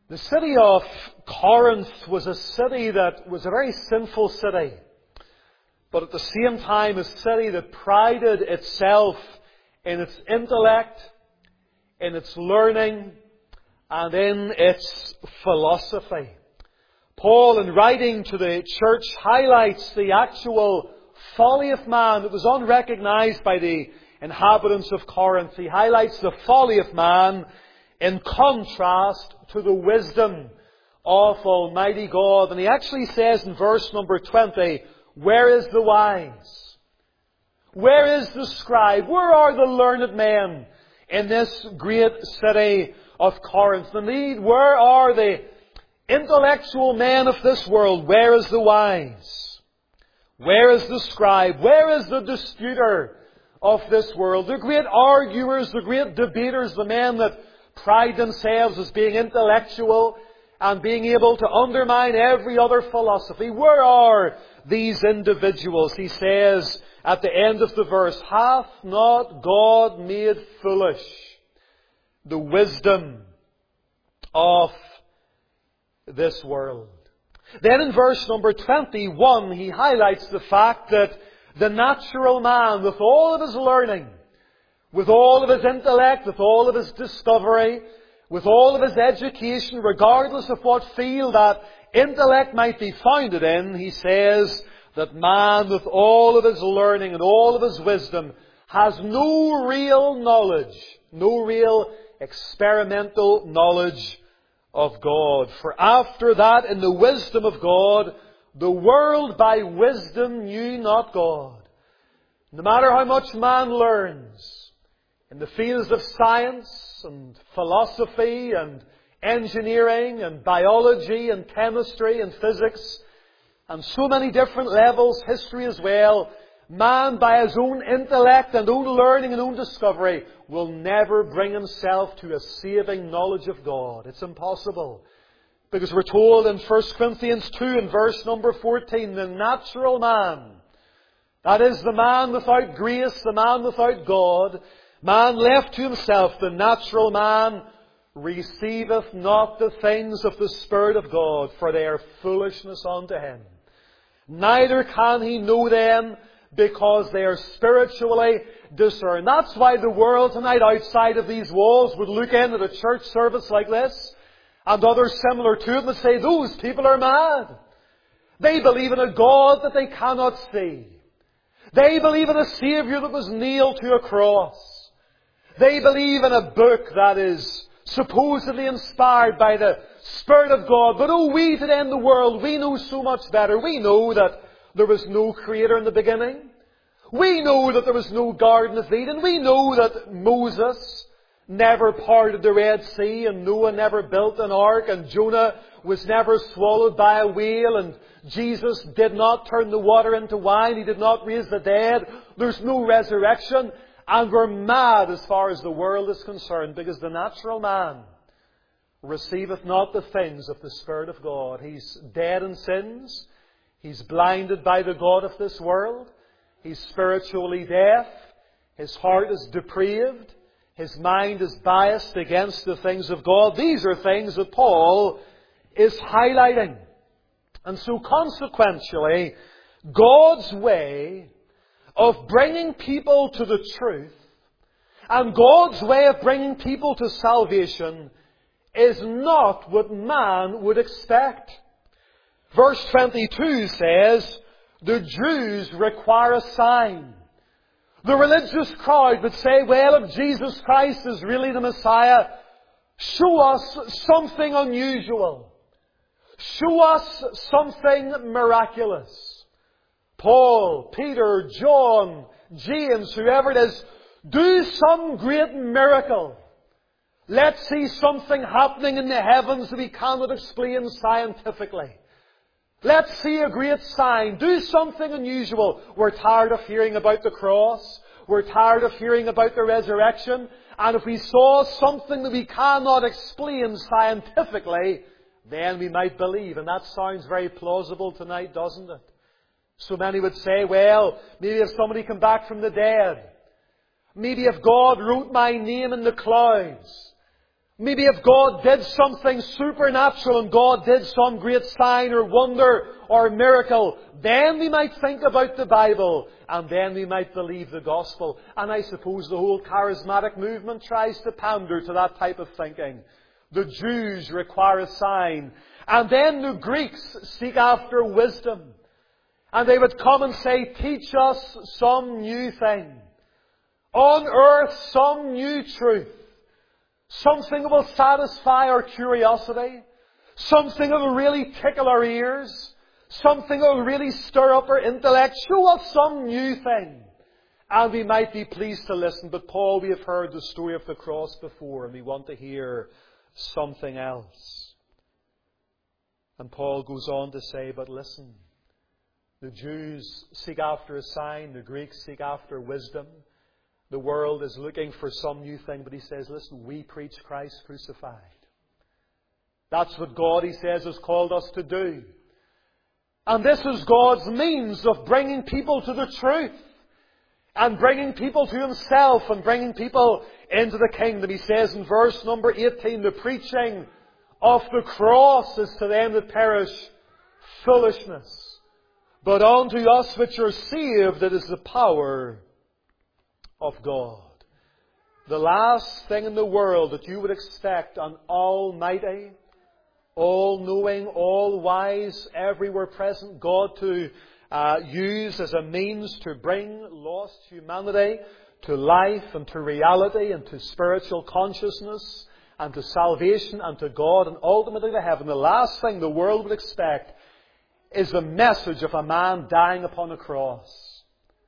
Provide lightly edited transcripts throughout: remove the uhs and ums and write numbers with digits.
The city of Corinth was a city that was a very sinful city, but at the same time a city that prided itself in its intellect, in its learning, and in its philosophy. Paul, in writing to the church, highlights the actual folly of man that was unrecognized by the inhabitants of Corinth. He highlights the folly of man in contrast to the wisdom of Almighty God. And he actually says in verse number 20, "Where is the wise? Where is the scribe? Where are the learned men in this great city of Corinth? Indeed, where are the intellectual men of this world? Where is the wise? Where is the scribe? Where is the disputer of this world? The great arguers, the great debaters, the men that pride themselves as being intellectual and being able to undermine every other philosophy. Where are these individuals?" He says at the end of the verse, "Hath not God made foolish the wisdom of this world?" Then in verse number 21, he highlights the fact that the natural man, with all of his learning, with all of his intellect, with all of his discovery, with all of his education, regardless of what field that intellect might be founded in, he says that man, with all of his learning and all of his wisdom, has no real knowledge, no real experimental knowledge of God. For after that, in the wisdom of God, the world by wisdom knew not God. No matter how much man learns, in the fields of science and philosophy and engineering and biology and chemistry and physics and so many different levels, history as well, man by his own intellect and own learning and own discovery will never bring himself to a saving knowledge of God. It's impossible. Because we're told in 1 Corinthians 2 in verse number 14, the natural man, that is the man without grace, the man without God, man left to himself, the natural man, receiveth not the things of the Spirit of God, for they are foolishness unto him. Neither can he know them, because they are spiritually discerned. That's why the world tonight outside of these walls would look in at a church service like this, and others similar to it, and say, those people are mad. They believe in a God that they cannot see. They believe in a Saviour that was nailed to a cross. They believe in a book that is supposedly inspired by the Spirit of God. But oh, we today in the world, we know so much better. We know that there was no Creator in the beginning. We know that there was no Garden of Eden. We know that Moses never parted the Red Sea, and Noah never built an ark, and Jonah was never swallowed by a whale, and Jesus did not turn the water into wine. He did not raise the dead. There's no resurrection. And we're mad as far as the world is concerned, because the natural man receiveth not the things of the Spirit of God. He's dead in sins. He's blinded by the God of this world. He's spiritually deaf. His heart is depraved. His mind is biased against the things of God. These are things that Paul is highlighting. And so consequentially, God's way of bringing people to the truth and God's way of bringing people to salvation is not what man would expect. Verse 22 says, the Jews require a sign. The religious crowd would say, well, if Jesus Christ is really the Messiah, show us something unusual. Show us something miraculous. Paul, Peter, John, James, whoever it is, do some great miracle. Let's see something happening in the heavens that we cannot explain scientifically. Let's see a great sign. Do something unusual. We're tired of hearing about the cross. We're tired of hearing about the resurrection. And if we saw something that we cannot explain scientifically, then we might believe. And that sounds very plausible tonight, doesn't it? So many would say, well, maybe if somebody come back from the dead, maybe if God wrote my name in the clouds, Maybe if God did something supernatural and God did some great sign or wonder or miracle, then we might think about the Bible and then we might believe the gospel. And I suppose the whole charismatic movement tries to pander to that type of thinking. The Jews require a sign. And then the Greeks seek after wisdom. And they would come and say, teach us some new thing. Unearth some new truth. Something that will satisfy our curiosity. Something that will really tickle our ears. Something that will really stir up our intellect. Show us some new thing. And we might be pleased to listen. But Paul, we have heard the story of the cross before, and we want to hear something else. And Paul goes on to say, but listen, the Jews seek after a sign, the Greeks seek after wisdom. The world is looking for some new thing, but he says, listen, we preach Christ crucified. That's what God, he says, has called us to do. And this is God's means of bringing people to the truth. And bringing people to Himself and bringing people into the kingdom. He says in verse number 18, the preaching of the cross is to them that perish foolishness. But unto us which are saved, it is the power of God. The last thing in the world that you would expect an almighty, all-knowing, all-wise, everywhere present God to use as a means to bring lost humanity to life and to reality and to spiritual consciousness and to salvation and to God and ultimately to heaven. The last thing the world would expect is the message of a man dying upon a cross.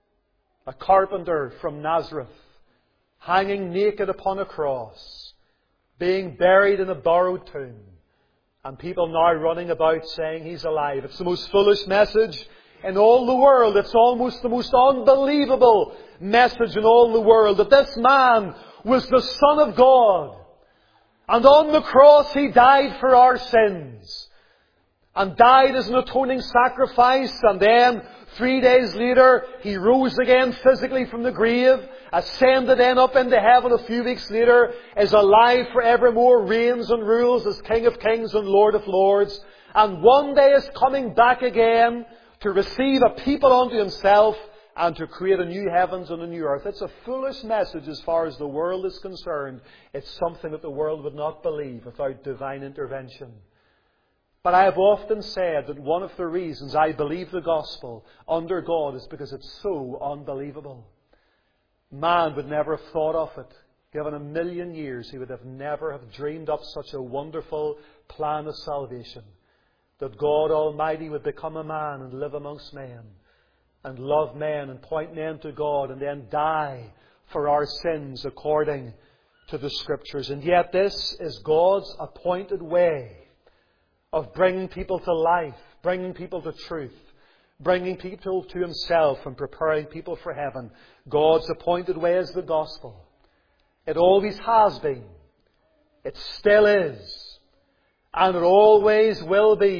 A carpenter from Nazareth, hanging naked upon a cross, being buried in a borrowed tomb, and people now running about saying He's alive. It's the most foolish message in all the world. It's almost the most unbelievable message in all the world, that this man was the Son of God. And on the cross He died for our sins. And died as an atoning sacrifice. And then 3 days later, He rose again physically from the grave. Ascended then up into heaven a few weeks later. Is alive forevermore. Reigns and rules as King of Kings and Lord of Lords. And one day is coming back again to receive a people unto Himself and to create a new heavens and a new earth. It's a foolish message as far as the world is concerned. It's something that the world would not believe without divine intervention. But I have often said that one of the reasons I believe the gospel under God is because it's so unbelievable. Man would never have thought of it. Given 1,000,000 years, he would have never have dreamed up such a wonderful plan of salvation. That God Almighty would become a man and live amongst men. And love men and point men to God and then die for our sins according to the Scriptures. And yet this is God's appointed way of bringing people to life, bringing people to truth, bringing people to Himself and preparing people for heaven. God's appointed way is the gospel. It always has been. It still is. And it always will be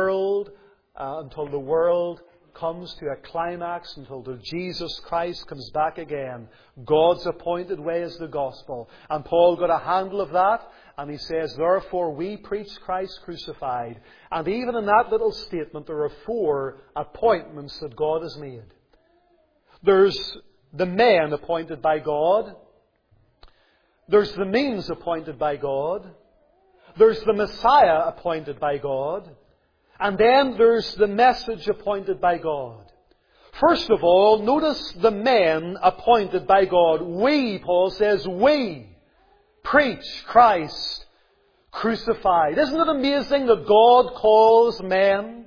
until the world comes to a climax, until Jesus Christ comes back again. God's appointed way is the gospel. And Paul got a handle of that, and he says, therefore we preach Christ crucified. And even in that little statement, there are 4 appointments that God has made. There's the men appointed by God. There's the means appointed by God. There's the Messiah appointed by God. And then there's the message appointed by God. First of all, notice the men appointed by God. We, Paul says, we preach Christ crucified. Isn't it amazing that God calls men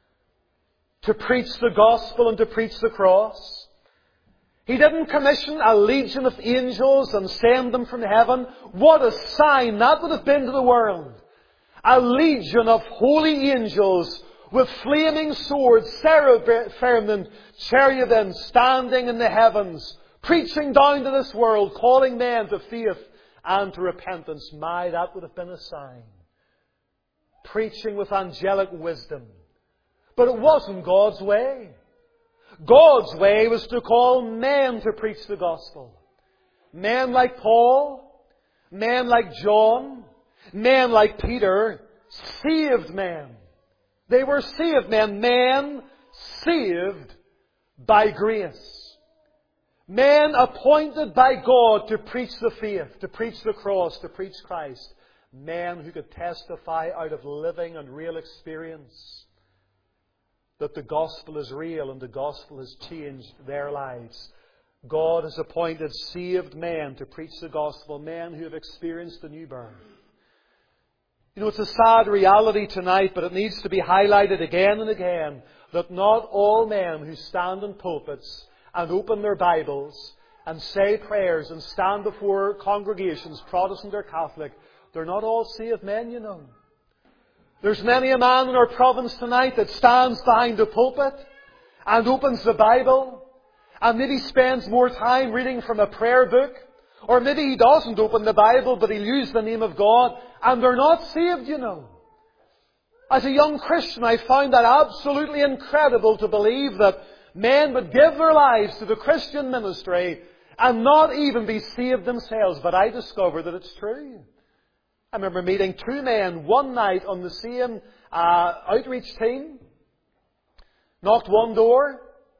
to preach the gospel and to preach the cross? He didn't commission a legion of angels and send them from heaven. What a sign that would have been to the world. A legion of holy angels with flaming swords, seraphim and cherubim standing in the heavens, preaching down to this world, calling men to faith and to repentance. My, that would have been a sign. Preaching with angelic wisdom. But it wasn't God's way. God's way was to call men to preach the gospel. Men like Paul, men like John, men like Peter, saved men. They were saved men. Men saved by grace. Men appointed by God to preach the faith, to preach the cross, to preach Christ. Men who could testify out of living and real experience that the gospel is real and the gospel has changed their lives. God has appointed saved men to preach the gospel, men who have experienced the new birth. You know, it's a sad reality tonight, but it needs to be highlighted again and again, that not all men who stand in pulpits and open their Bibles and say prayers and stand before congregations, Protestant or Catholic, they're not all saved men, you know. There's many a man in our province tonight that stands behind the pulpit and opens the Bible and maybe spends more time reading from a prayer book, or maybe he doesn't open the Bible but he'll use the name of God, and they're not saved, you know. As a young Christian, I found that absolutely incredible to believe that men would give their lives to the Christian ministry and not even be saved themselves. But I discovered that it's true. I remember meeting two men one night on the same outreach team. Knocked one door,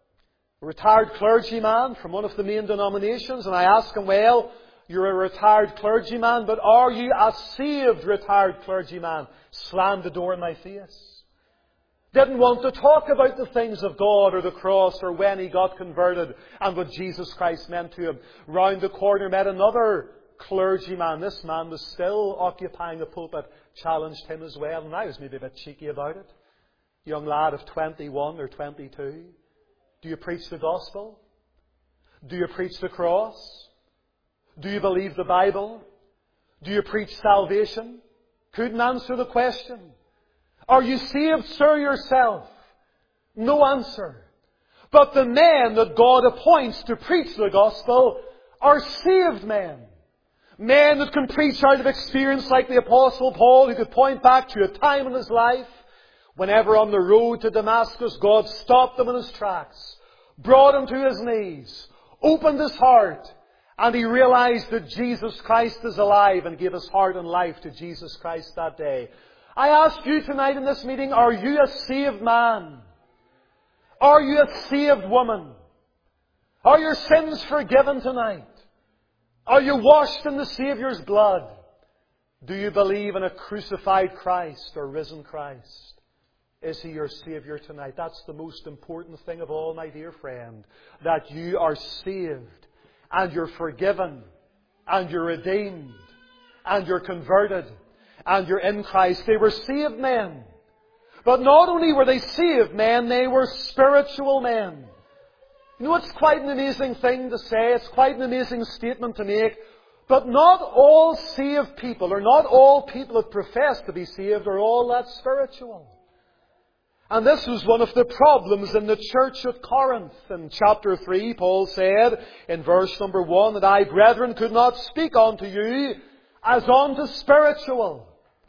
a retired clergyman from one of the main denominations, and I asked him, well, you're a retired clergyman, but are you a saved retired clergyman? Slammed the door in my face. Didn't want to talk about the things of God or the cross or when he got converted and what Jesus Christ meant to him. Round the corner met another clergyman. This man was still occupying the pulpit, challenged him as well, and I was maybe a bit cheeky about it. Young lad of 21 or 22. Do you preach the gospel? Do you preach the cross? Do you believe the Bible? Do you preach salvation? Couldn't answer the question. Are you saved, sir, yourself? No answer. But the men that God appoints to preach the gospel are saved men. Men that can preach out of experience like the Apostle Paul, who could point back to a time in his life whenever on the road to Damascus God stopped him in his tracks, brought him to his knees, opened his heart, and he realized that Jesus Christ is alive and gave his heart and life to Jesus Christ that day. I ask you tonight in this meeting, are you a saved man? Are you a saved woman? Are your sins forgiven tonight? Are you washed in the Saviour's blood? Do you believe in a crucified Christ or risen Christ? Is He your Saviour tonight? That's the most important thing of all, my dear friend. That you are saved, and you're forgiven, and you're redeemed, and you're converted, and you're in Christ. They were saved men. But not only were they saved men, they were spiritual men. You know, it's quite an amazing thing to say. It's quite an amazing statement to make. But not all saved people, or not all people that profess to be saved, are all that spiritual. And this was one of the problems in the church at Corinth. In chapter 3, Paul said in verse number 1 that I, brethren, could not speak unto you as unto spiritual,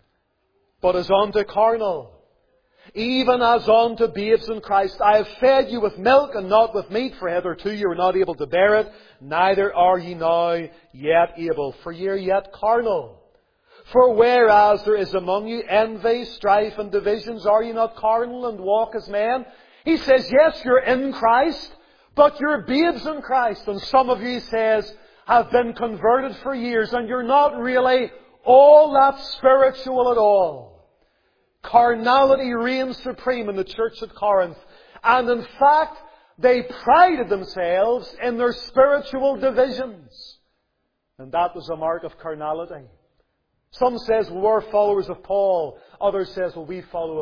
but as unto carnal, even as unto babes in Christ. I have fed you with milk and not with meat, for hitherto you were not able to bear it, neither are ye now yet able, for ye are yet carnal. For whereas there is among you envy, strife, and divisions, are ye not carnal and walk as men? He says, yes, you're in Christ, but you're babes in Christ. And some of you, he says, have been converted for years, and you're not really all that spiritual at all. Carnality reigns supreme in the church at Corinth. And in fact, they prided themselves in their spiritual divisions. And that was a mark of carnality. Some says, well, we're followers of Paul. Others says, well, we follow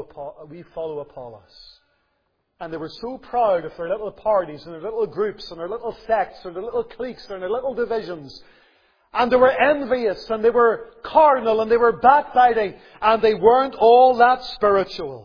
Apollos. And they were so proud of their little parties and their little groups and their little sects or their little cliques and their little divisions. And they were envious and they were carnal and they were backbiting and they weren't all that spiritual.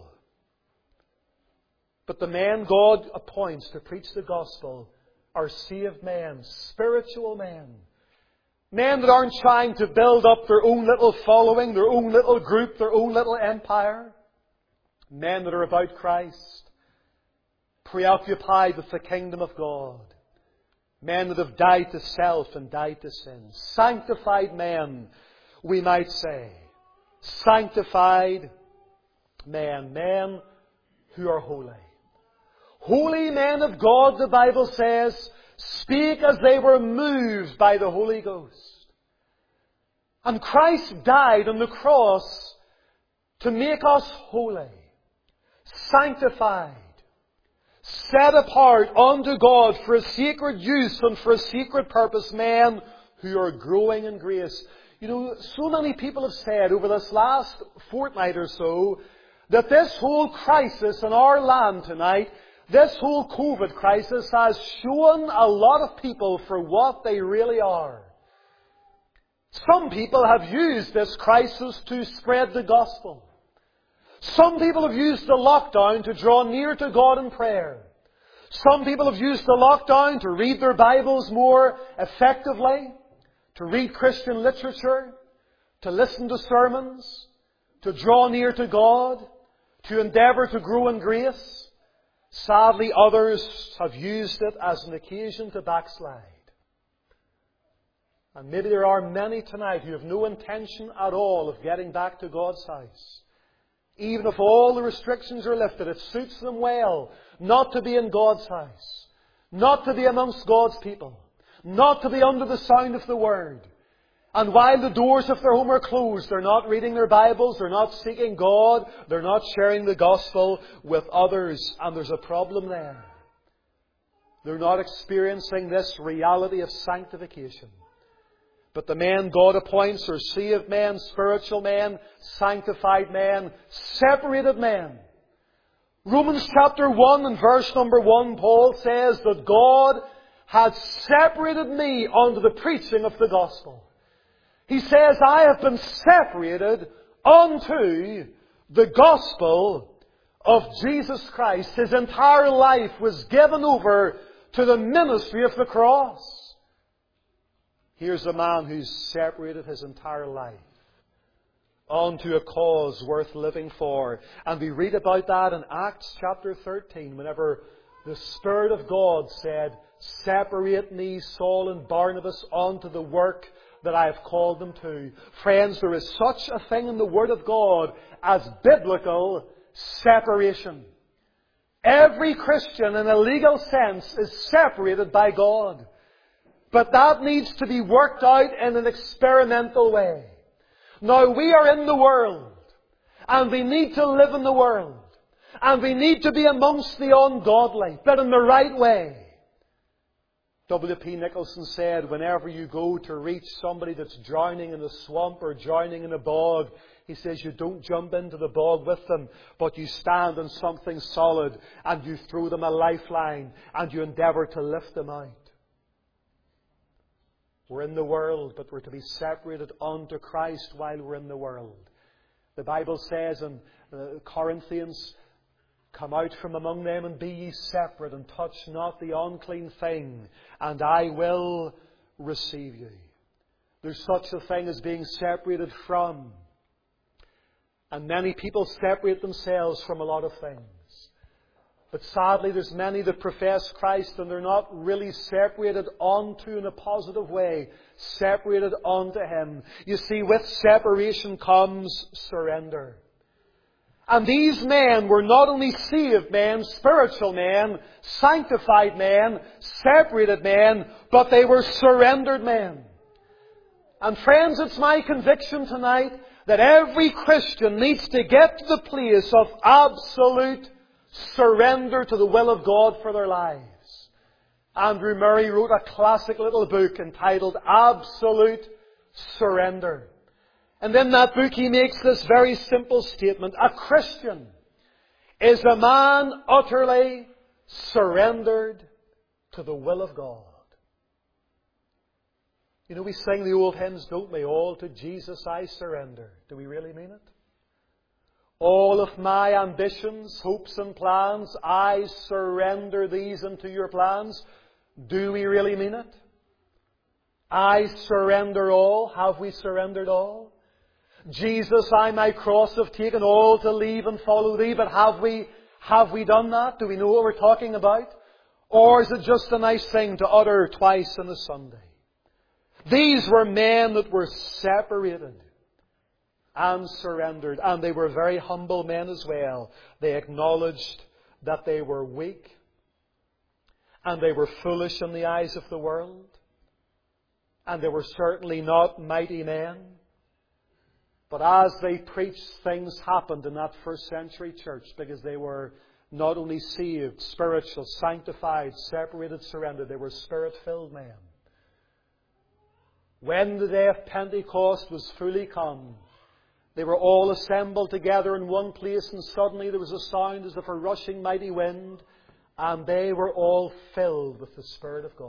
But the men God appoints to preach the gospel are saved men, spiritual men. Men that aren't trying to build up their own little following, their own little group, their own little empire. Men that are about Christ, preoccupied with the kingdom of God. Men that have died to self and died to sin. Sanctified men we might say. Sanctified men, men who are holy. Holy men of God, the Bible says, speak as they were moved by the Holy Ghost. And Christ died on the cross to make us holy, sanctified, set apart unto God for a sacred use and for a sacred purpose, men who are growing in grace. You know, so many people have said over this last fortnight or so that this whole crisis in our land tonight, this whole COVID crisis, has shown a lot of people for what they really are. Some people have used this crisis to spread the gospel. Some people have used the lockdown to draw near to God in prayer. Some people have used the lockdown to read their Bibles more effectively, to read Christian literature, to listen to sermons, to draw near to God, to endeavour to grow in grace. Sadly, others have used it as an occasion to backslide. And maybe there are many tonight who have no intention at all of getting back to God's house. Even if all the restrictions are lifted, it suits them well not to be in God's house, not to be amongst God's people, not to be under the sound of the Word. And while the doors of their home are closed, they're not reading their Bibles, they're not seeking God, they're not sharing the gospel with others. And there's a problem there. They're not experiencing this reality of sanctification. But the men God appoints are saved men, spiritual men, sanctified men, separated men. Romans chapter 1 and verse number 1, Paul says that God had separated me unto the preaching of the gospel. He says, I have been separated unto the gospel of Jesus Christ. His entire life was given over to the ministry of the cross. Here's a man who's separated his entire life onto a cause worth living for. And we read about that in Acts chapter 13, whenever the Spirit of God said, separate me, Saul and Barnabas, unto the work that I have called them to. Friends, there is such a thing in the Word of God as biblical separation. Every Christian, in a legal sense, is separated by God. But that needs to be worked out in an experimental way. Now, we are in the world, and we need to live in the world, and we need to be amongst the ungodly, but in the right way. W.P. Nicholson said, whenever you go to reach somebody that's drowning in a swamp or drowning in a bog, he says you don't jump into the bog with them, but you stand on something solid and you throw them a lifeline and you endeavour to lift them out. We're in the world, but we're to be separated unto Christ while we're in the world. The Bible says in Corinthians, come out from among them and be ye separate, and touch not the unclean thing, and I will receive you. There's such a thing as being separated from. And many people separate themselves from a lot of things. But sadly, there's many that profess Christ and they're not really separated onto in a positive way, separated onto Him. You see, with separation comes surrender. And these men were not only saved men, spiritual men, sanctified men, separated men, but they were surrendered men. And friends, it's my conviction tonight that every Christian needs to get to the place of absolute surrender to the will of God for their lives. Andrew Murray wrote a classic little book entitled Absolute Surrender. And in that book he makes this very simple statement. A Christian is a man utterly surrendered to the will of God. You know, we sing the old hymns, don't we? All to Jesus I surrender. Do we really mean it? All of my ambitions, hopes and plans, I surrender these into your plans. Do we really mean it? I surrender all. Have we surrendered all? Jesus, I my cross have taken, all to leave and follow Thee. But have we done that? Do we know what we're talking about? Or is it just a nice thing to utter twice on a Sunday? These were men that were separated. and surrendered. And they were very humble men as well. They acknowledged that they were weak and they were foolish in the eyes of the world. And they were certainly not mighty men. But as they preached, things happened in that first century church, because they were not only saved, spiritual, sanctified, separated, surrendered, they were Spirit-filled men. When the day of Pentecost was fully come, they were all assembled together in one place, and suddenly there was a sound as of a rushing mighty wind, and they were all filled with the Spirit of God.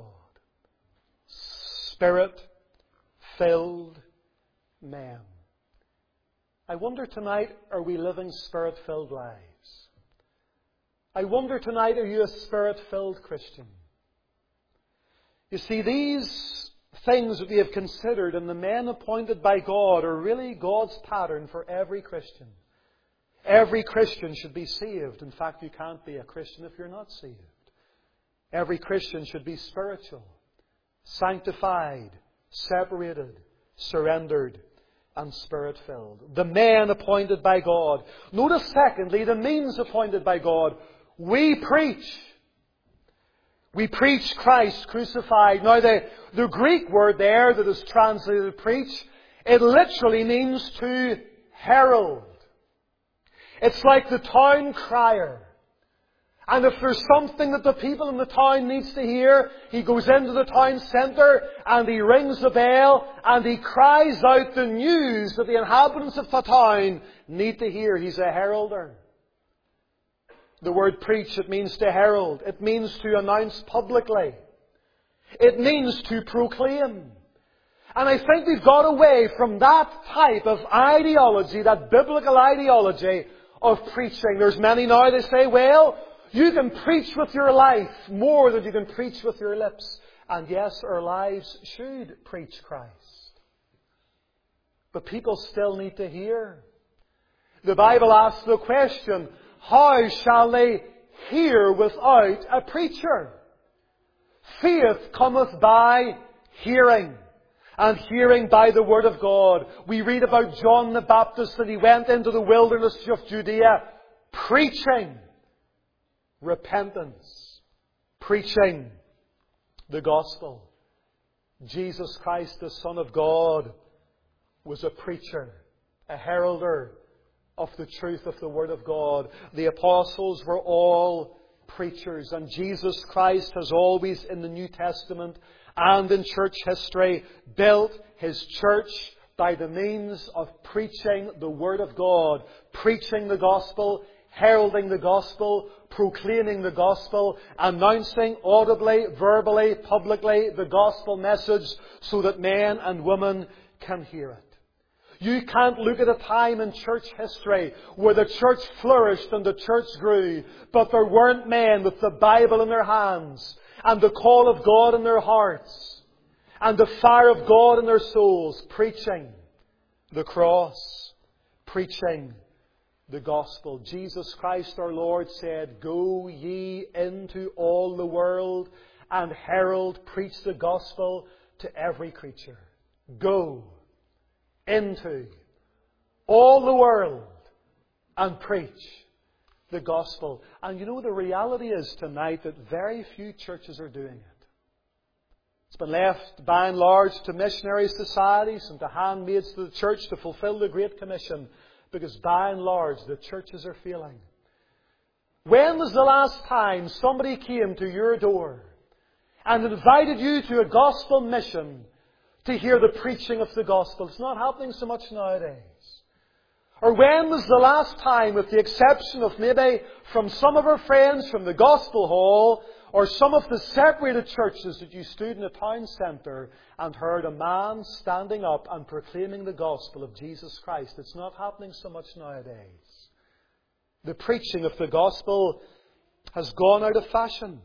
Spirit-filled men. I wonder tonight, are we living Spirit-filled lives? I wonder tonight, are you a Spirit-filled Christian? You see, these things that we have considered and the men appointed by God are really God's pattern for every Christian. Every Christian should be saved. In fact, you can't be a Christian if you're not saved. Every Christian should be spiritual, sanctified, separated, surrendered, and Spirit-filled. The men appointed by God. Notice secondly, the means appointed by God. We preach. We preach Christ crucified. Now the Greek word there that is translated preach, it literally means to herald. It's like the town crier. And if there's something that the people in the town needs to hear, he goes into the town centre and he rings the bell and he cries out the news that the inhabitants of the town need to hear. He's a heralder. The word preach, it means to herald. It means to announce publicly. It means to proclaim. And I think we've got away from that type of ideology, that biblical ideology of preaching. There's many now, they say, well, you can preach with your life more than you can preach with your lips. And yes, our lives should preach Christ. But people still need to hear. The Bible asks the question, how shall they hear without a preacher? Faith cometh by hearing, and hearing by the Word of God. We read about John the Baptist, that he went into the wilderness of Judea preaching repentance, preaching the gospel. Jesus Christ, the Son of God, was a preacher, a heralder of the truth of the Word of God. The apostles were all preachers, and Jesus Christ has always in the New Testament and in church history built His church by the means of preaching the Word of God, preaching the gospel, heralding the gospel, proclaiming the gospel, announcing audibly, verbally, publicly the gospel message so that men and women can hear it. You can't look at a time in church history where the church flourished and the church grew, but there weren't men with the Bible in their hands and the call of God in their hearts and the fire of God in their souls, preaching the cross, preaching the gospel. Jesus Christ our Lord said, "Go ye into all the world and herald, preach the gospel to every creature." Go into all the world and preach the gospel. And you know, the reality is tonight that very few churches are doing it. It's been left by and large to missionary societies and to handmaids to the church to fulfill the Great Commission, because by and large the churches are failing. When was the last time somebody came to your door and invited you to a gospel mission to hear the preaching of the gospel? It's not happening so much nowadays. Or when was the last time, with the exception of maybe from some of our friends from the gospel hall or some of the separated churches, that you stood in a town centre and heard a man standing up and proclaiming the gospel of Jesus Christ? It's not happening so much nowadays. The preaching of the gospel has gone out of fashion.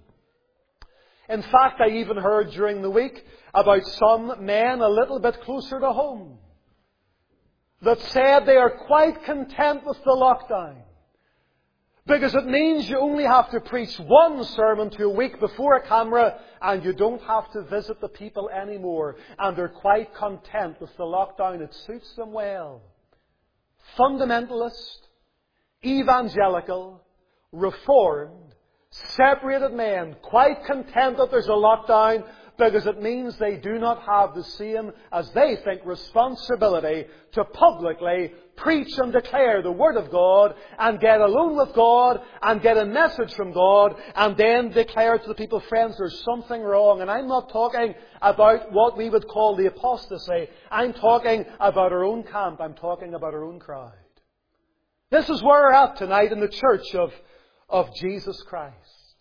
In fact, I even heard during the week about some men a little bit closer to home that said they are quite content with the lockdown, because it means you only have to preach one sermon to a week before a camera and you don't have to visit the people anymore. And they're quite content with the lockdown. It suits them well. fundamentalist, evangelical, reformed, separated men, quite content that there's a lockdown, because it means they do not have the same, as they think, responsibility to publicly preach and declare the Word of God and get alone with God and get a message from God and then declare to the people, friends, there's something wrong. And I'm not talking about what we would call the apostasy. I'm talking about our own camp. I'm talking about our own crowd. This is where we're at tonight in the church of Jesus Christ.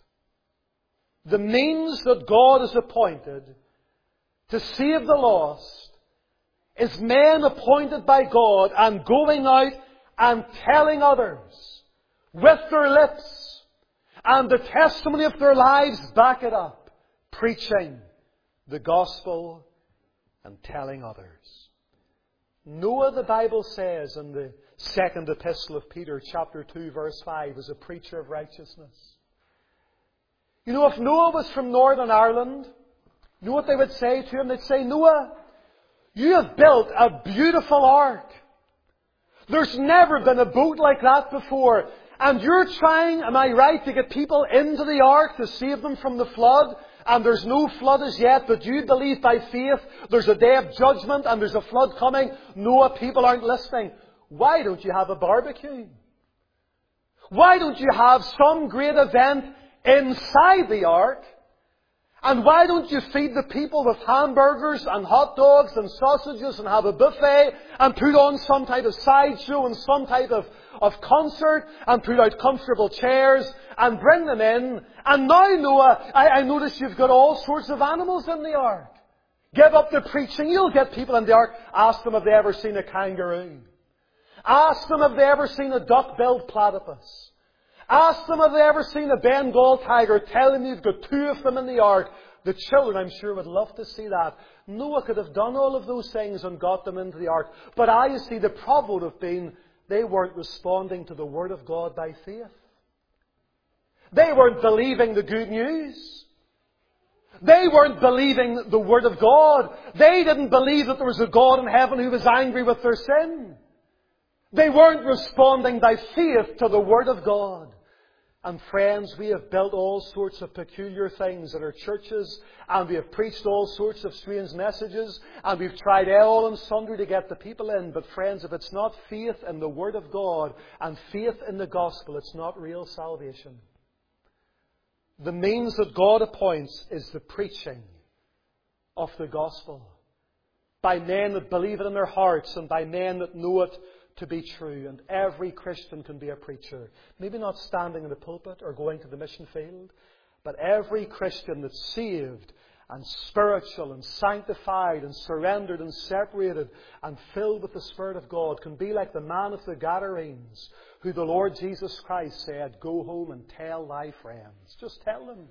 The means that God has appointed to save the lost is men appointed by God and going out and telling others with their lips and the testimony of their lives back it up, preaching the gospel and telling others. Noah, the Bible says in the second epistle of Peter, chapter 2, verse 5, is a preacher of righteousness. You know, if Noah was from Northern Ireland, you know what they would say to him? They'd say, Noah, you have built a beautiful ark. There's never been a boat like that before. And you're trying, am I right, to get people into the ark to save them from the flood? And there's no flood as yet, but you believe by faith there's a day of judgment and there's a flood coming. Noah, people aren't listening. Why don't you have a barbecue? Why don't you have some great event inside the ark? And why don't you feed the people with hamburgers and hot dogs and sausages and have a buffet and put on some type of sideshow and some type of concert and put out comfortable chairs and bring them in? And now, Noah, I notice you've got all sorts of animals in the ark. Give up the preaching. You'll get people in the ark. Ask them if they ever seen a kangaroo. Ask them if they ever seen a duck-billed platypus. Ask them if they ever seen a Bengal tiger. Tell them you've got 2 of them in the ark. The children, I'm sure, would love to see that. Noah could have done all of those things and got them into the ark. But you see, the problem would have been they weren't responding to the Word of God by faith. They weren't believing the good news. They weren't believing the Word of God. They didn't believe that there was a God in heaven who was angry with their sin. They weren't responding by faith to the Word of God. And friends, we have built all sorts of peculiar things at our churches, and we have preached all sorts of strange messages, and we've tried all and sundry to get the people in. But friends, if it's not faith in the Word of God and faith in the gospel, it's not real salvation. The means that God appoints is the preaching of the gospel by men that believe it in their hearts and by men that know it to be true. And every Christian can be a preacher. Maybe not standing in the pulpit or going to the mission field, but every Christian that's saved and spiritual and sanctified and surrendered and separated and filled with the Spirit of God can be like the man of the Gadarenes, who the Lord Jesus Christ said, go home and tell thy friends. Just tell them.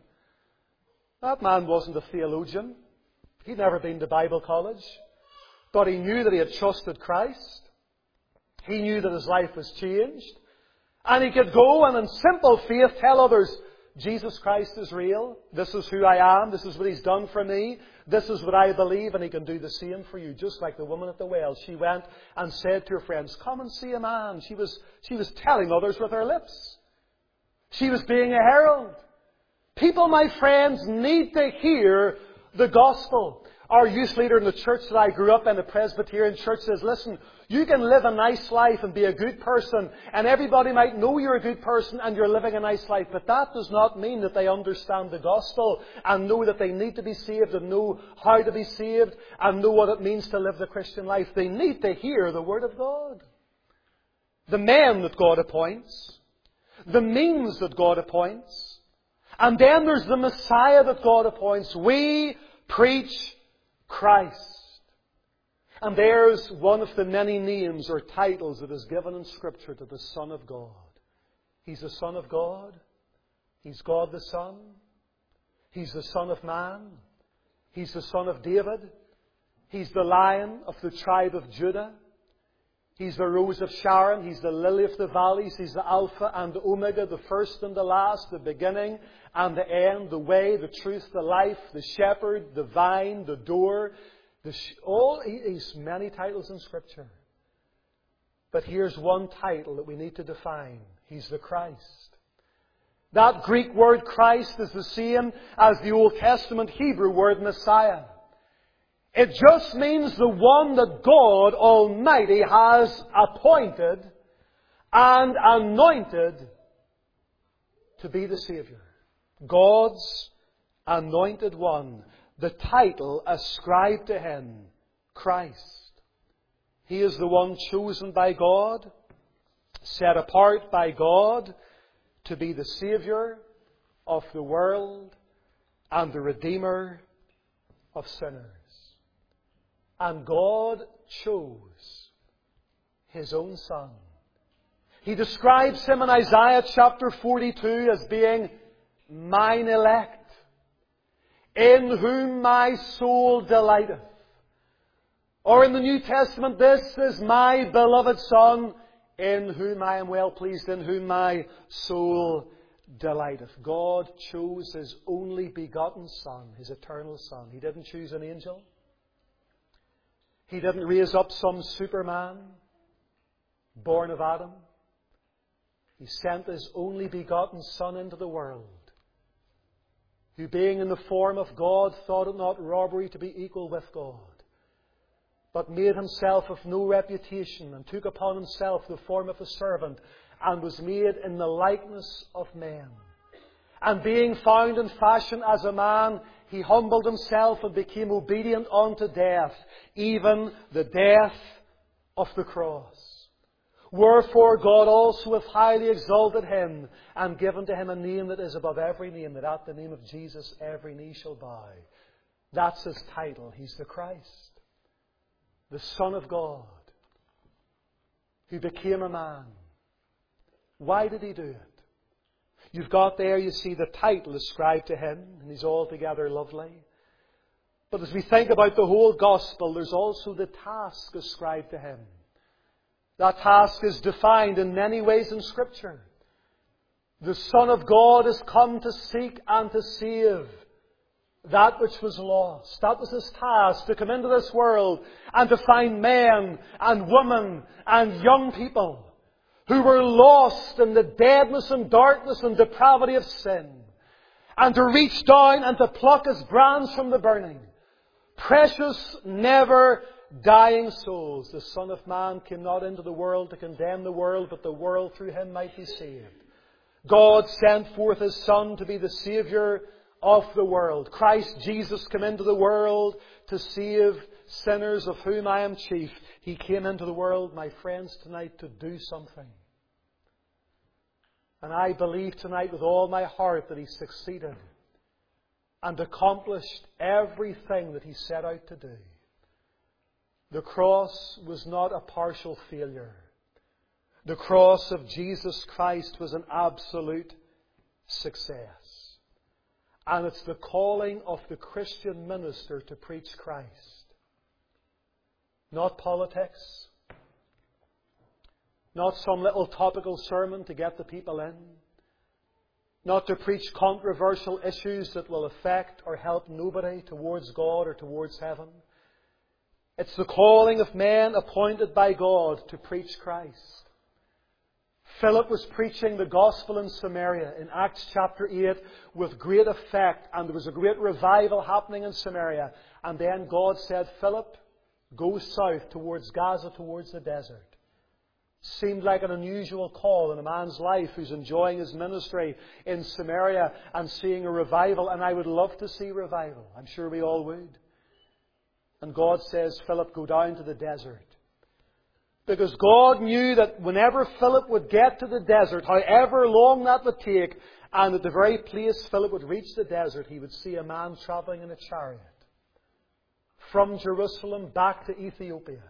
That man wasn't a theologian. He'd never been to Bible college. But he knew that he had trusted Christ. He knew that his life was changed. And he could go and in simple faith tell others, Jesus Christ is real. This is who I am. This is what He's done for me. This is what I believe. And He can do the same for you. Just like the woman at the well. She went and said to her friends, come and see a man. She was telling others with her lips. She was being a herald. People, my friends, need to hear the gospel. Our youth leader in the church that I grew up in, the Presbyterian church, says, listen, you can live a nice life and be a good person, and everybody might know you're a good person and you're living a nice life, but that does not mean that they understand the gospel and know that they need to be saved and know how to be saved and know what it means to live the Christian life. They need to hear the Word of God. The men that God appoints, the means that God appoints, and then there's the Messiah that God appoints. We preach Christ. And there's one of the many names or titles that is given in Scripture to the Son of God. He's the Son of God. He's God the Son. He's the Son of Man. He's the Son of David. He's the Lion of the tribe of Judah. He's the Rose of Sharon. He's the Lily of the Valleys. He's the Alpha and the Omega, the first and the last, the beginning and the end, the way, the truth, the life, the shepherd, the vine, the door. All these many titles in Scripture. But here's one title that we need to define. He's the Christ. That Greek word Christ is the same as the Old Testament Hebrew word Messiah. It just means the one that God Almighty has appointed and anointed to be the Saviour. God's anointed one. The title ascribed to Him, Christ. He is the one chosen by God, set apart by God to be the Saviour of the world and the Redeemer of sinners. And God chose His own Son. He describes Him in Isaiah chapter 42 as being mine elect, in whom my soul delighteth. Or in the New Testament, this is my beloved Son, in whom I am well pleased, in whom my soul delighteth. God chose His only begotten Son, His eternal Son. He didn't choose an angel. He didn't raise up some Superman born of Adam. He sent His only begotten Son into the world, who being in the form of God thought it not robbery to be equal with God, but made Himself of no reputation, and took upon Himself the form of a servant, and was made in the likeness of men. And being found in fashion as a man, He humbled Himself and became obedient unto death, even the death of the cross. Wherefore God also hath highly exalted Him, and given to Him a name that is above every name, that at the name of Jesus every knee shall bow. That's His title. He's the Christ, the Son of God, who became a man. Why did He do it? You've got there, you see, the title ascribed to Him, and He's altogether lovely. But as we think about the whole gospel, there's also the task ascribed to Him. That task is defined in many ways in Scripture. The Son of God has come to seek and to save that which was lost. That was His task, to come into this world and to find men and women and young people who were lost in the deadness and darkness and depravity of sin, and to reach down and to pluck as brands from the burning precious, never dying souls. The Son of Man came not into the world to condemn the world, but the world through Him might be saved. God sent forth His Son to be the Saviour of the world. Christ Jesus came into the world to save sinners, of whom I am chief. He came into the world, my friends, tonight to do something. And I believe tonight with all my heart that He succeeded and accomplished everything that He set out to do. The cross was not a partial failure. The cross of Jesus Christ was an absolute success. And it's the calling of the Christian minister to preach Christ. Not politics. Not some little topical sermon to get the people in. Not to preach controversial issues that will affect or help nobody towards God or towards heaven. It's the calling of men appointed by God to preach Christ. Philip was preaching the gospel in Samaria in Acts chapter 8 with great effect, and there was a great revival happening in Samaria. And then God said, Philip, go south towards Gaza, towards the desert. Seemed like an unusual call in a man's life who's enjoying his ministry in Samaria and seeing a revival. And I would love to see revival. I'm sure we all would. And God says, Philip, go down to the desert. Because God knew that whenever Philip would get to the desert, however long that would take, and at the very place Philip would reach the desert, he would see a man travelling in a chariot from Jerusalem back to Ethiopia.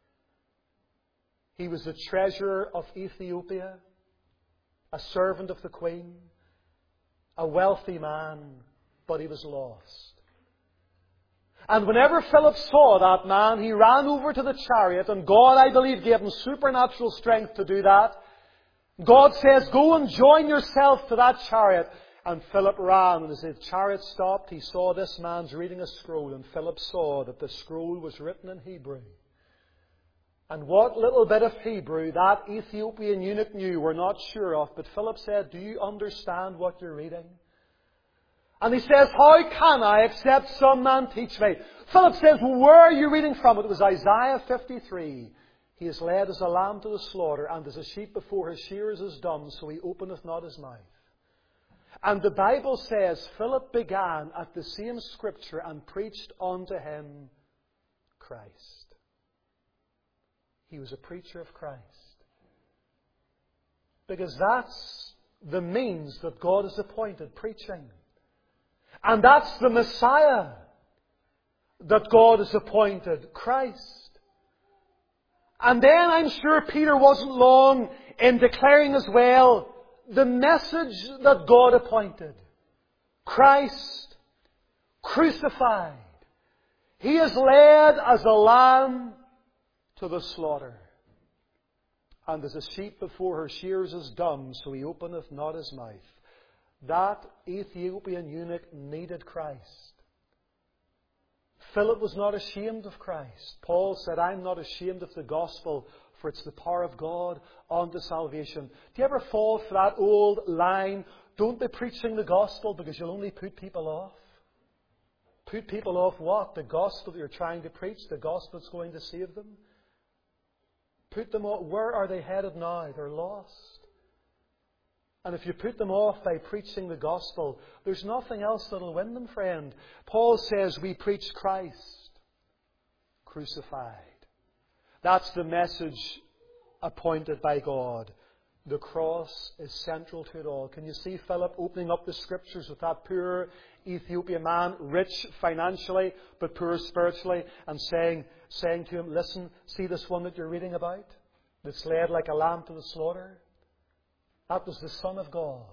He was the treasurer of Ethiopia, a servant of the Queen, a wealthy man, but he was lost. And whenever Philip saw that man, he ran over to the chariot, and God, I believe, gave him supernatural strength to do that. God says, go and join yourself to that chariot. And Philip ran, and as the chariot stopped, he saw this man's reading a scroll, and Philip saw that the scroll was written in Hebrew. And what little bit of Hebrew that Ethiopian eunuch knew, we're not sure of. But Philip said, do you understand what you're reading? And he says, how can I except some man teach me? Philip says, well, where are you reading from? It was Isaiah 53. He is led as a lamb to the slaughter, and as a sheep before his shearers is dumb, so he openeth not his mouth. And the Bible says, Philip began at the same scripture and preached unto him Christ. He was a preacher of Christ. Because that's the means that God has appointed, preaching. And that's the Messiah that God has appointed, Christ. And then I'm sure Peter wasn't long in declaring as well the message that God appointed. Christ crucified. He is led as a lamb to the slaughter. And as a sheep before her shears is dumb, so he openeth not his mouth. That Ethiopian eunuch needed Christ. Philip was not ashamed of Christ. Paul said, I'm not ashamed of the gospel, for it's the power of God unto salvation. Do you ever fall for that old line, don't be preaching the gospel because you'll only put people off? Put people off what? The gospel that you're trying to preach, the gospel that's going to save them? Put them off. Where are they headed now? They're lost. And if you put them off by preaching the gospel, there's nothing else that'll win them, friend. Paul says we preach Christ crucified. That's the message appointed by God. The cross is central to it all. Can you see Philip opening up the Scriptures with that poor Ethiopian man, rich financially, but poor spiritually, and saying to him, listen, see this one that you're reading about, that's led like a lamb to the slaughter? That was the Son of God.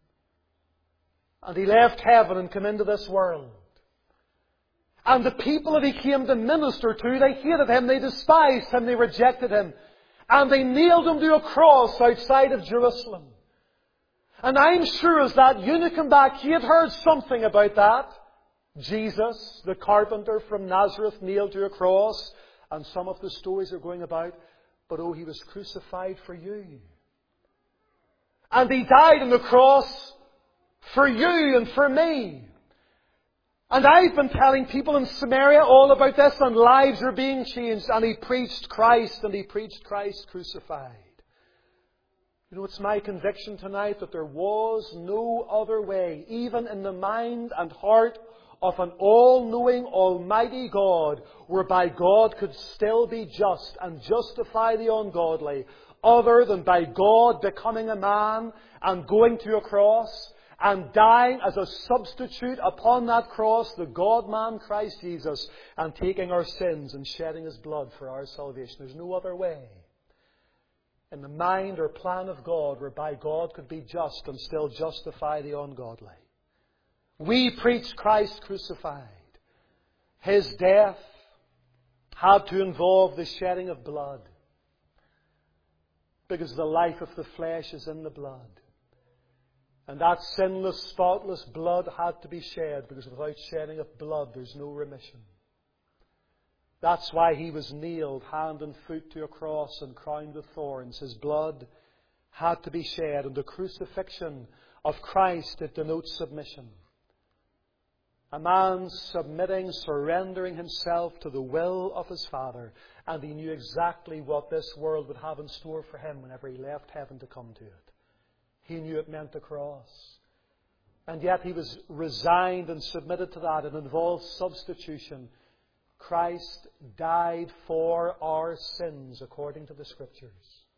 And he left heaven and came into this world. And the people that he came to minister to, they hated him, they despised him, they rejected him. And they nailed him to a cross outside of Jerusalem. And I'm sure as that eunuch came back, he had heard something about that. Jesus, the carpenter from Nazareth, nailed to a cross. And some of the stories are going about, but oh, he was crucified for you. And he died on the cross for you and for me. And I've been telling people in Samaria all about this, and lives are being changed. And he preached Christ, and he preached Christ crucified. You know, it's my conviction tonight that there was no other way, even in the mind and heart of an all-knowing, almighty God, whereby God could still be just and justify the ungodly, other than by God becoming a man and going to a cross and dying as a substitute upon that cross, the God-man Christ Jesus, and taking our sins and shedding His blood for our salvation. There's no other way in the mind or plan of God whereby God could be just and still justify the ungodly. We preach Christ crucified. His death had to involve the shedding of blood, because the life of the flesh is in the blood. And that sinless, spotless blood had to be shed, because without shedding of blood there's no remission. That's why He was nailed hand and foot to a cross and crowned with thorns. His blood had to be shed, and the crucifixion of Christ, it denotes submission. A man submitting, surrendering himself to the will of his Father. And he knew exactly what this world would have in store for him whenever he left heaven to come to it. He knew it meant the cross. And yet he was resigned and submitted to that. It involved substitution. Christ died for our sins according to the Scriptures.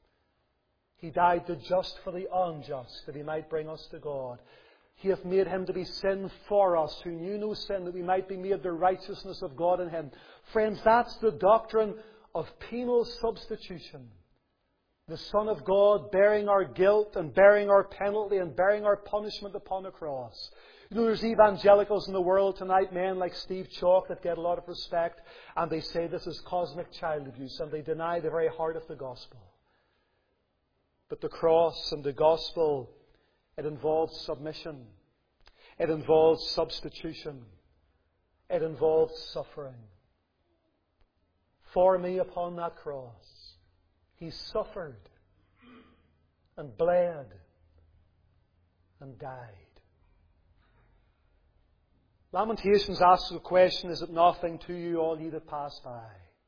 He died the just for the unjust, that He might bring us to God. He hath made Him to be sin for us, who knew no sin, that we might be made the righteousness of God in Him. Friends, that's the doctrine of penal substitution. The Son of God bearing our guilt and bearing our penalty and bearing our punishment upon a cross. You know, there's evangelicals in the world tonight, men like Steve Chalk, that get a lot of respect, and they say this is cosmic child abuse, and they deny the very heart of the gospel. But the cross and the gospel, it involves submission. It involves substitution. It involves suffering. For me upon that cross, He suffered and bled and died. Lamentations asks the question, is it nothing to you, all ye that pass by?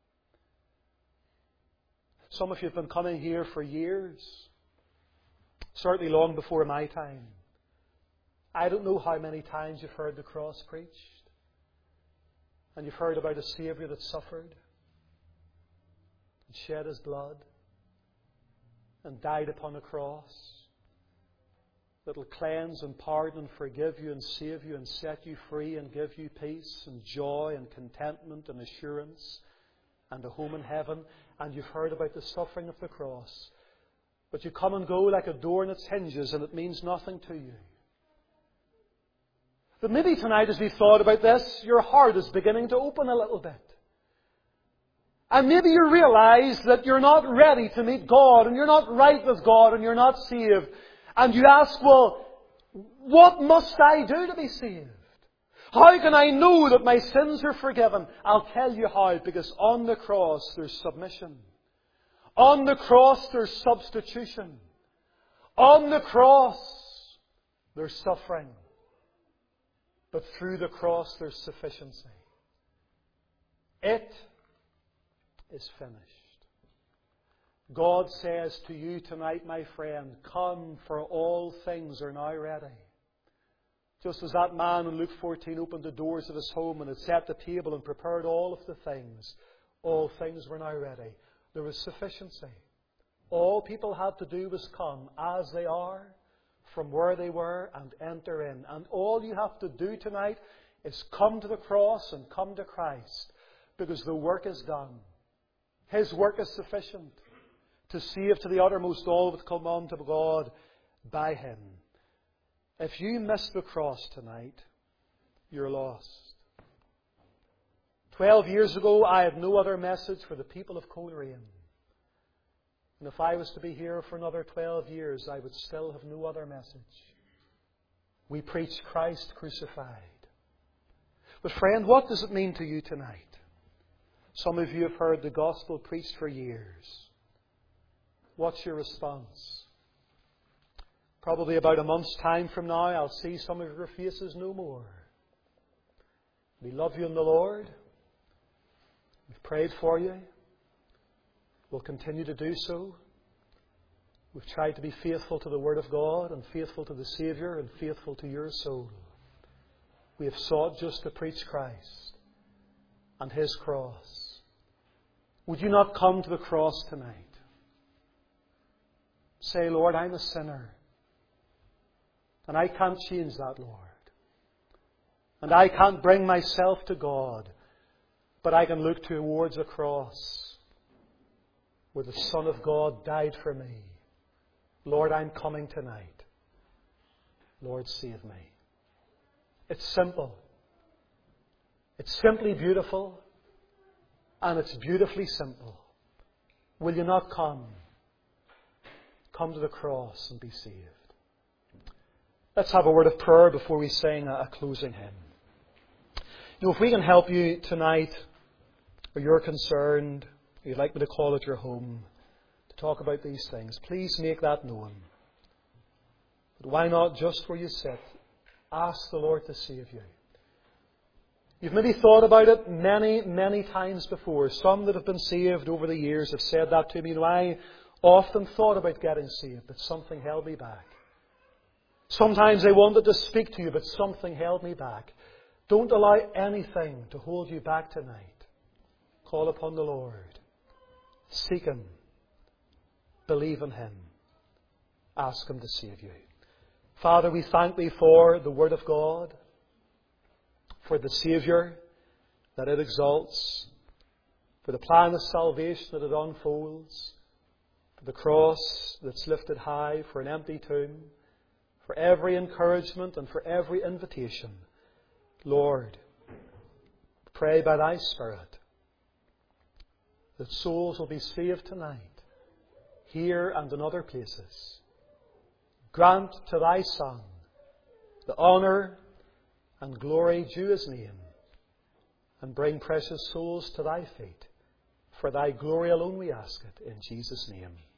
Some of you have been coming here for years, certainly long before my time. I don't know how many times you've heard the cross preached, and you've heard about a Saviour that suffered and shed His blood and died upon a cross that will cleanse and pardon and forgive you and save you and set you free and give you peace and joy and contentment and assurance and a home in heaven. And you've heard about the suffering of the cross. But you come and go like a door on its hinges, and it means nothing to you. But maybe tonight, as we thought about this, your heart is beginning to open a little bit. And maybe you realize that you're not ready to meet God, and you're not right with God, and you're not saved. And you ask, well, what must I do to be saved? How can I know that my sins are forgiven? I'll tell you how, because on the cross there's submission. On the cross there's substitution. On the cross there's suffering. But through the cross there's sufficiency. It is finished. God says to you tonight, my friend, come, for all things are now ready. Just as that man in Luke 14 opened the doors of his home and had set the table and prepared all of the things, all things were now ready. There was sufficiency. All people had to do was come as they are, from where they were, and enter in. And all you have to do tonight is come to the cross and come to Christ, because the work is done. His work is sufficient to save to the uttermost all that come unto God by Him. If you miss the cross tonight, you're lost. 12 years ago, I had no other message for the people of Coleraine. And if I was to be here for another 12 years, I would still have no other message. We preach Christ crucified. But friend, what does it mean to you tonight? Some of you have heard the gospel preached for years. What's your response? Probably about a month's time from now, I'll see some of your faces no more. We love you in the Lord. We've prayed for you. We'll continue to do so. We've tried to be faithful to the Word of God and faithful to the Saviour and faithful to your soul. We have sought just to preach Christ and His cross. Would you not come to the cross tonight? Say, Lord, I'm a sinner. And I can't change that, Lord. And I can't bring myself to God. But I can look towards a cross where the Son of God died for me. Lord, I'm coming tonight. Lord, save me. It's simple. It's simply beautiful. And it's beautifully simple. Will you not come? Come to the cross and be saved. Let's have a word of prayer before we sing a closing hymn. You know, if we can help you tonight, or you're concerned, or you'd like me to call at your home to talk about these things, please make that known. But why not, just where you sit, ask the Lord to save you. You've maybe thought about it many, many times before. Some that have been saved over the years have said that to me. You know, I often thought about getting saved, but something held me back. Sometimes I wanted to speak to you, but something held me back. Don't allow anything to hold you back tonight. Call upon the Lord. Seek Him. Believe in Him. Ask Him to save you. Father, we thank Thee for the Word of God, for the Saviour that it exalts, for the plan of salvation that it unfolds, for the cross that's lifted high, for an empty tomb, for every encouragement and for every invitation. Lord, pray by Thy Spirit that souls will be saved tonight, here and in other places. Grant to Thy Son the honour and glory due His name, and bring precious souls to Thy feet. For thy glory alone we ask it, in Jesus' name.